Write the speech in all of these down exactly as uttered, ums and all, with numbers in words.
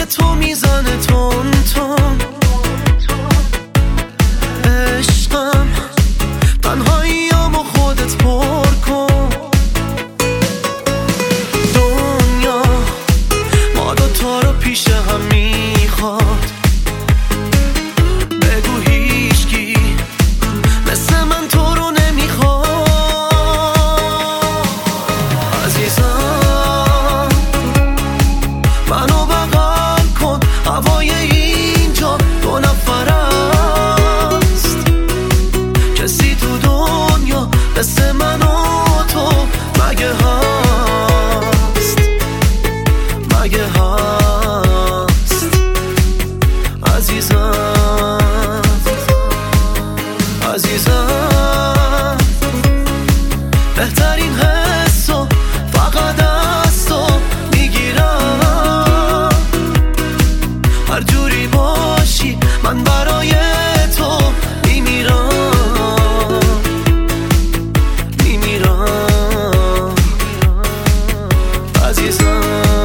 تو میزنه تون تون. عشقم تنهاییامو خودت پر کن. دنیا ما دوتا رو پیش هم میخواد. بگو هیچکی مثل من تو رو نمیخواد. عزیزم منو بغل کن. هوای اینجا دو نفر است. کسی تو دنیا مثل من و تو مگه هست؟ مگه هست؟ عزیزم عزیزم بهترین حسو فقط از تو میگیرم. هر جوری باشی من برای تو میمیرم. میمیرم عزیزم.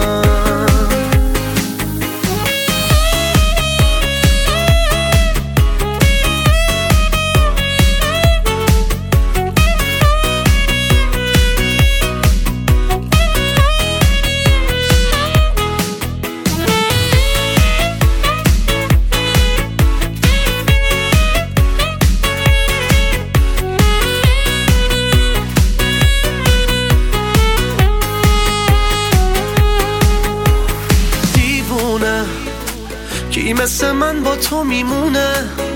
کی مثل من با تو میمونه؟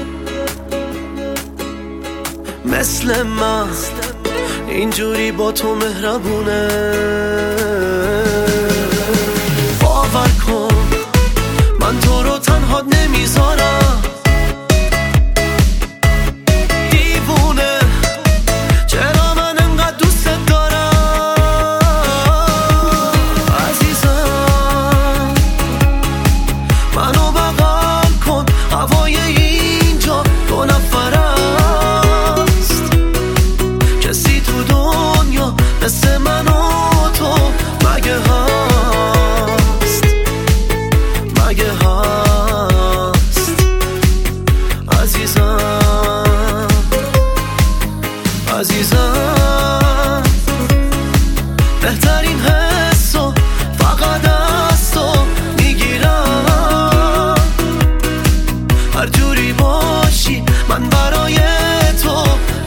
مثل من اینجوری با تو مهربونه؟ باور کن من تو رو تنها نمیذارم. دیوونه چرا من انقدر دوست دارم. عزیزم منو بغل کن. هوای اینجا دو نفر است. کسی تو دنیا مثل من و تو مگه هست؟ مگه هست؟ عزیزم عزیزم بهترین حسو فقط از تو میگیرم. هر جوری باشی من برای تو